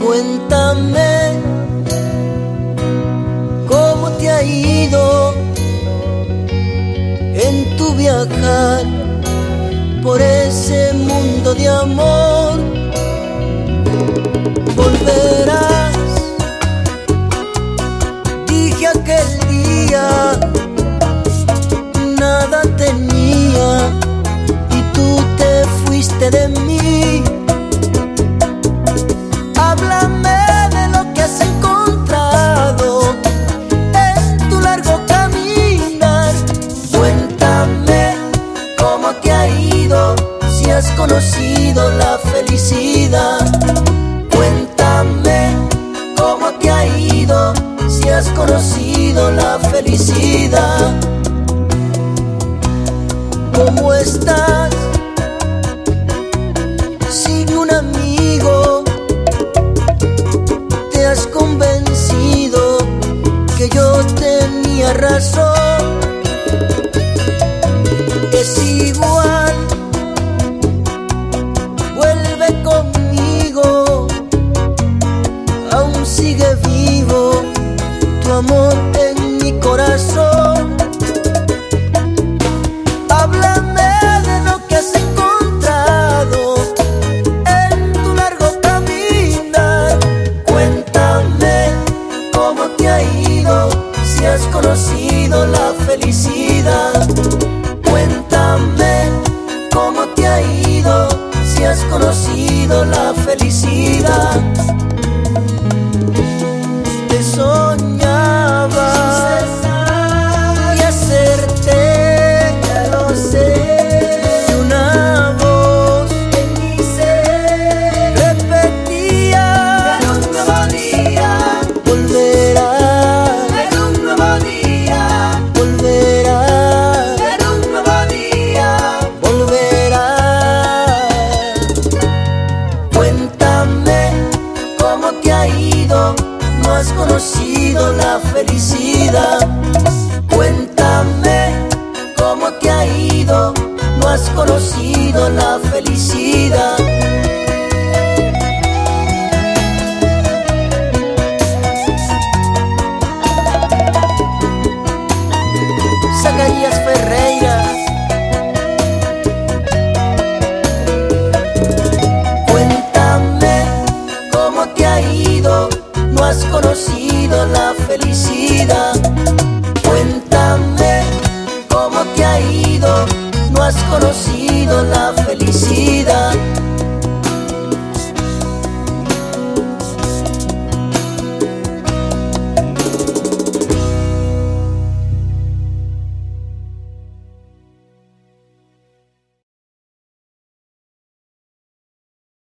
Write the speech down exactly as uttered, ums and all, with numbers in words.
Cuéntame cómo te ha ido en tu viajar por ese mundo de amor. Volverás, dije aquel día, nada tenía y tú te fuiste de mí. Háblame de lo que has encontrado en tu largo caminar. Cuéntame cómo te ha ido, si has conocido la felicidad. Cuéntame cómo te ha ido, si has conocido la felicidad. ¿Cómo estás sin un amigo? Te has convencido que yo tenía razón. Es igual, vuelve conmigo, aún sigue vivo tu amor en mi corazón. Háblame de lo que has encontrado en tu largo caminar. Cuéntame cómo te ha ido, si has conocido la felicidad. Cuéntame cómo te ha ido, si has conocido la felicidad. Te soñaba y acerté, ya lo sé. Y una voz en mi ser repetía: en un nuevo día volverá, en un nuevo día volverá, en un nuevo día volverá. Cuéntame cómo te ha ido, no has conocido la felicidad. Cuéntame cómo te ha ido, no has conocido la felicidad. Zacarías Ferreira. Cuéntame cómo te ha ido, no has conocido la felicidad. Cuéntame cómo te ha ido, no has conocido la felicidad.